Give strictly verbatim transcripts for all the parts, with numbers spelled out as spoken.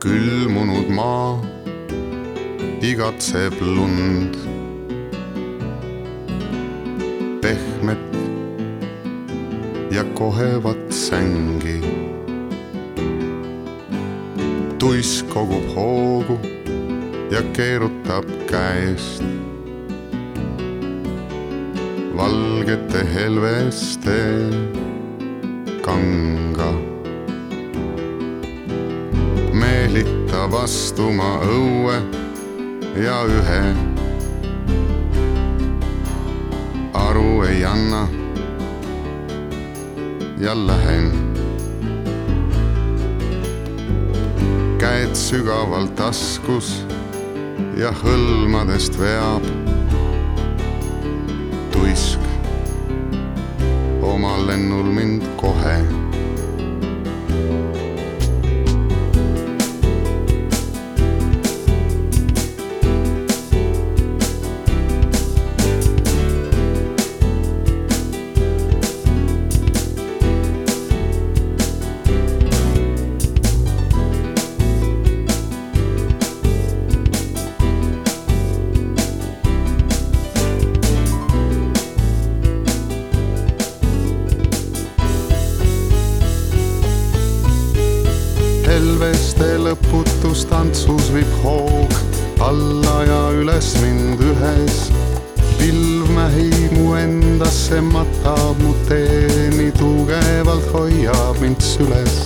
Külmunud maa igatseb lund, pehmet ja kohevat sängi. Tuisk kogub hoogu ja keerutab käest valgete helveste kanga. Meelita vastuma õue ja ühe aru ei anna ja lähen. Käed sügaval taskus ja hõlmadest veab tuisk oma lennul mind kohe. Helveste lõputus tantsus viib hoog alla ja üles mind ühes. Pilv mähib mu endasse, matab mu teeni, tugevalt hoiab mind süles.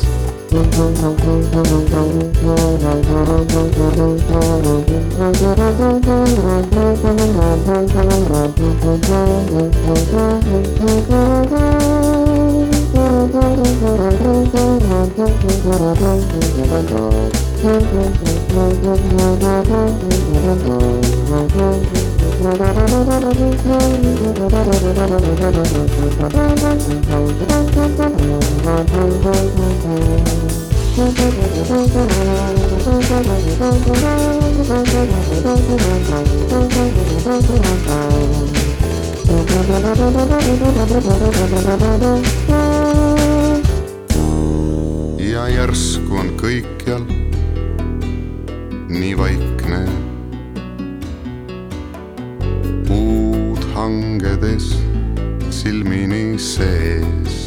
Ja järsku on kõikjal nii vaikne, puud hangedes silmini sees.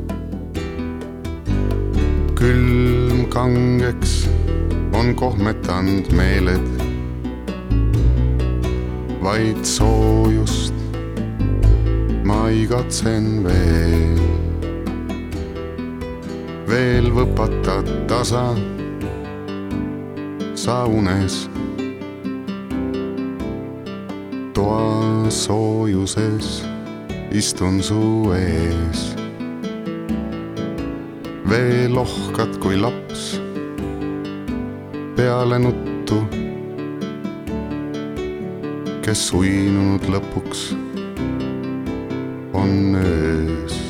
Külm kangeks on kohmetanud meeled, vaid soojust ma igatsen veel. Veel võpata tasa sa unes, toa soojuses istun su ees. Veel ohkad kui laps peale nuttu, kes uinunud lõpuks on öös.